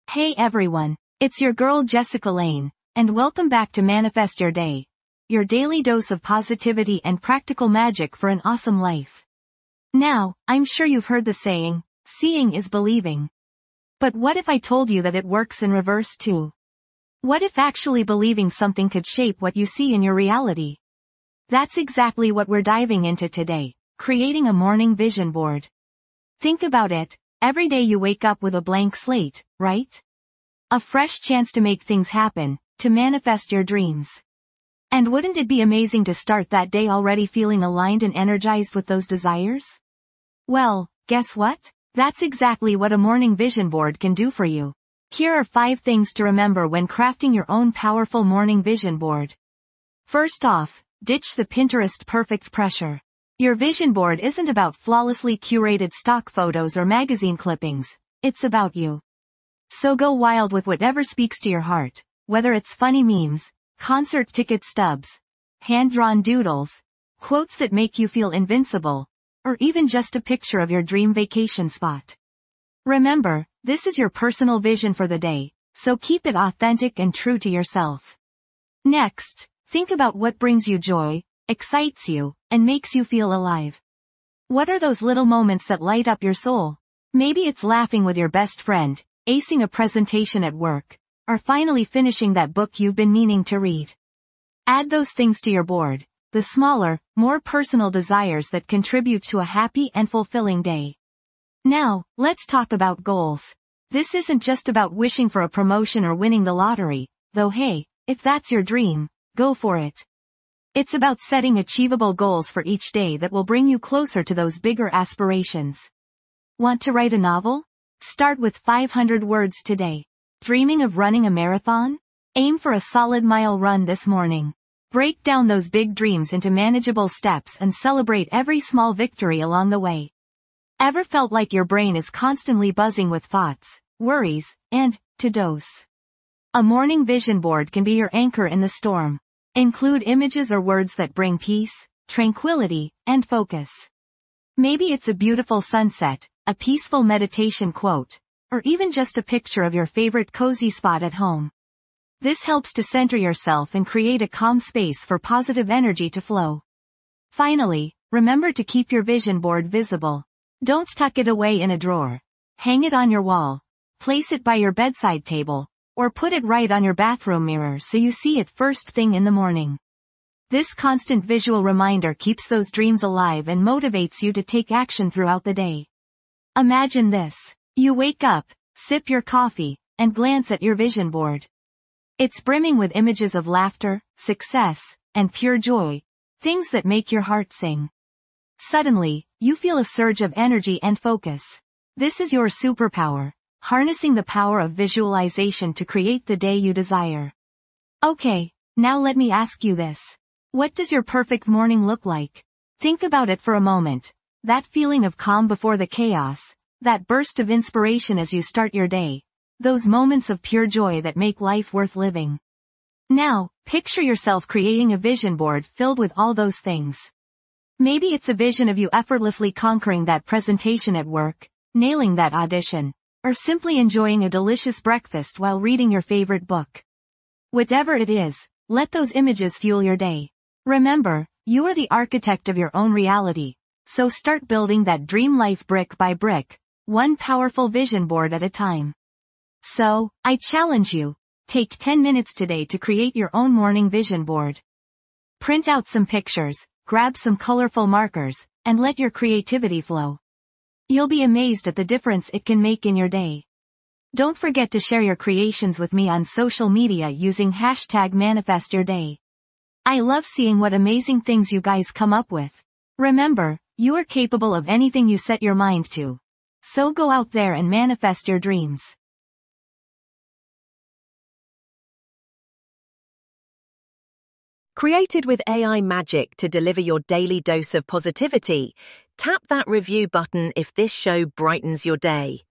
Hey everyone, it's your girl Jessica Lane, and welcome back to Manifest Your Day, your daily dose of positivity and practical magic for an awesome life. Now, I'm sure you've heard the saying, seeing is believing. But what if I told you that it works in reverse too? What if actually believing something could shape what you see in your reality? That's exactly what we're diving into today, creating a morning vision board. Think about it, every day you wake up with a blank slate, right? A fresh chance to make things happen, to manifest your dreams. And wouldn't it be amazing to start that day already feeling aligned and energized with those desires? Well, guess what? That's exactly what a morning vision board can do for you. Here are 5 things to remember when crafting your own powerful morning vision board. First off, ditch the Pinterest perfect pressure. Your vision board isn't about flawlessly curated stock photos or magazine clippings, it's about you. So go wild with whatever speaks to your heart, whether it's funny memes, concert ticket stubs, hand-drawn doodles, quotes that make you feel invincible, or even just a picture of your dream vacation spot. Remember, this is your personal vision for the day, so keep it authentic and true to yourself. Next, think about what brings you joy, excites you, and makes you feel alive. What are those little moments that light up your soul? Maybe it's laughing with your best friend, acing a presentation at work, or finally finishing that book you've been meaning to read. Add those things to your board, the smaller, more personal desires that contribute to a happy and fulfilling day. Now, let's talk about goals. This isn't just about wishing for a promotion or winning the lottery, though hey, if that's your dream, go for it. It's about setting achievable goals for each day that will bring you closer to those bigger aspirations. Want to write a novel? Start with 500 words today. Dreaming of running a marathon? Aim for a solid mile run this morning. Break down those big dreams into manageable steps and celebrate every small victory along the way. Ever felt like your brain is constantly buzzing with thoughts, worries, and to-dos? A morning vision board can be your anchor in the storm. Include images or words that bring peace, tranquility, and focus. Maybe it's a beautiful sunset, a peaceful meditation quote, or even just a picture of your favorite cozy spot at home. This helps to center yourself and create a calm space for positive energy to flow. Finally, remember to keep your vision board visible. Don't tuck it away in a drawer. Hang it on your wall, place it by your bedside table, or put it right on your bathroom mirror so you see it first thing in the morning. This constant visual reminder keeps those dreams alive and motivates you to take action throughout the day. Imagine this. You wake up, sip your coffee, and glance at your vision board. It's brimming with images of laughter, success, and pure joy, things that make your heart sing. Suddenly, you feel a surge of energy and focus. This is your superpower, harnessing the power of visualization to create the day you desire. Okay, now let me ask you this. What does your perfect morning look like? Think about it for a moment. That feeling of calm before the chaos, that burst of inspiration as you start your day, those moments of pure joy that make life worth living. Now, picture yourself creating a vision board filled with all those things. Maybe it's a vision of you effortlessly conquering that presentation at work, nailing that audition, or simply enjoying a delicious breakfast while reading your favorite book. Whatever it is, let those images fuel your day. Remember, you are the architect of your own reality, so start building that dream life brick by brick, one powerful vision board at a time. So, I challenge you, take 10 minutes today to create your own morning vision board. Print out some pictures, grab some colorful markers, and let your creativity flow. You'll be amazed at the difference it can make in your day. Don't forget to share your creations with me on social media using #ManifestYourDay. I love seeing what amazing things you guys come up with. Remember, you are capable of anything you set your mind to. So go out there and manifest your dreams. Created with AI magic to deliver your daily dose of positivity, tap that review button if this show brightens your day.